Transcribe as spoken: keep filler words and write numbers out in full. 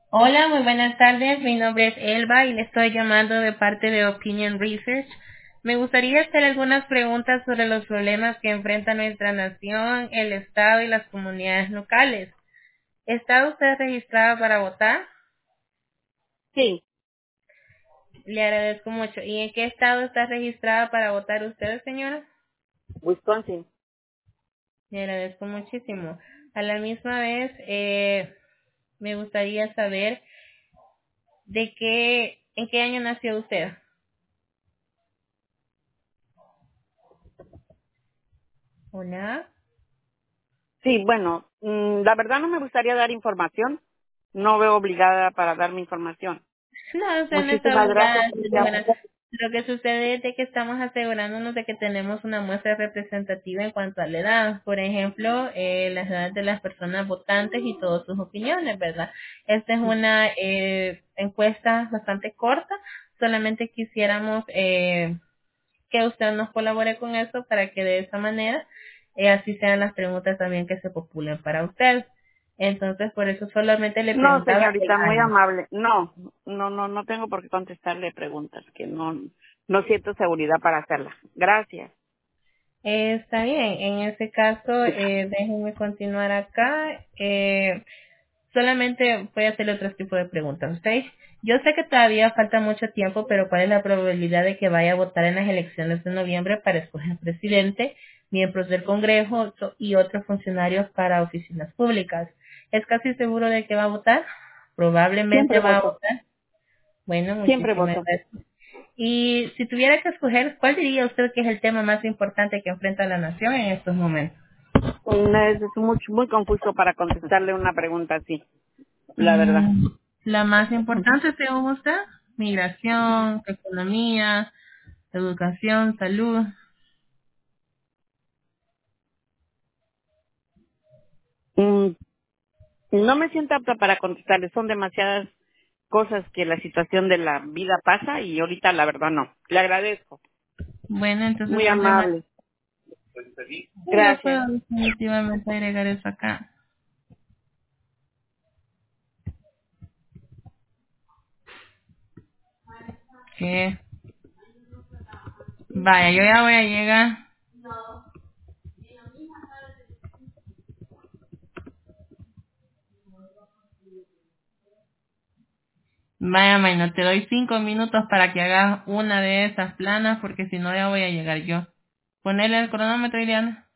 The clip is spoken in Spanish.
Hola, muy buenas tardes. Mi nombre es Elba y le estoy llamando de parte de Opinion Research. Me gustaría hacer algunas preguntas sobre los problemas que enfrenta nuestra nación, el Estado y las comunidades locales. ¿Está usted registrada para votar? Sí, Le agradezco mucho. ¿Y en qué estado está registrada para votar usted, señora? Wisconsin. Le agradezco muchísimo. A la misma vez, eh, me gustaría saber de qué, en qué año nació usted. Hola. Sí, bueno, mm, la verdad no me gustaría dar información. No veo obligada para darme información. No, usted no está Muchísimas obligada, gracias por llamar. señora. Lo que sucede es de que estamos asegurándonos de que tenemos una muestra representativa en cuanto a la edad. Por ejemplo, eh, las edades de las personas votantes y todas sus opiniones, ¿verdad? Esta es una eh, encuesta bastante corta. Solamente quisiéramos eh, que usted nos colabore con esto para que de esa manera eh, así sean las preguntas también que se populen para usted. Entonces, por eso solamente le No, preguntaba el señorita, muy año. amable. No, no, no, no tengo por qué contestarle preguntas que no, no siento seguridad para hacerlas. Gracias. Eh, está bien, en ese caso, eh, déjenme continuar acá. Eh, solamente voy a hacerle otro tipo de preguntas. ¿Ok? Yo sé que todavía falta mucho tiempo, pero ¿cuál es la probabilidad de que vaya a votar en las elecciones de noviembre para escoger presidente, miembros del Congreso so- y otros funcionarios para oficinas públicas? ¿Es casi seguro de que va a votar? Probablemente Siempre va a voto. votar. Bueno, Siempre muchísimas voto. gracias. Y si tuviera que escoger, ¿cuál diría usted que es el tema más importante que enfrenta la nación en estos momentos? Mm, Es muy, muy confuso para contestarle una pregunta así, la verdad. Mm, la más importante, según usted, migración, economía, educación, salud. Mm, No me siento apta para contestarle. Son demasiadas cosas que la situación de la vida pasa y ahorita la verdad no. Le agradezco. Bueno, entonces Muy simplemente amable. sí, yo Gracias. puedo definitivamente agregar eso acá. Que vaya, yo ya voy a llegar. Vaya, Maino, te doy cinco minutos para que hagas una de esas planas porque si no ya voy a llegar yo. Ponele el cronómetro, Iriana.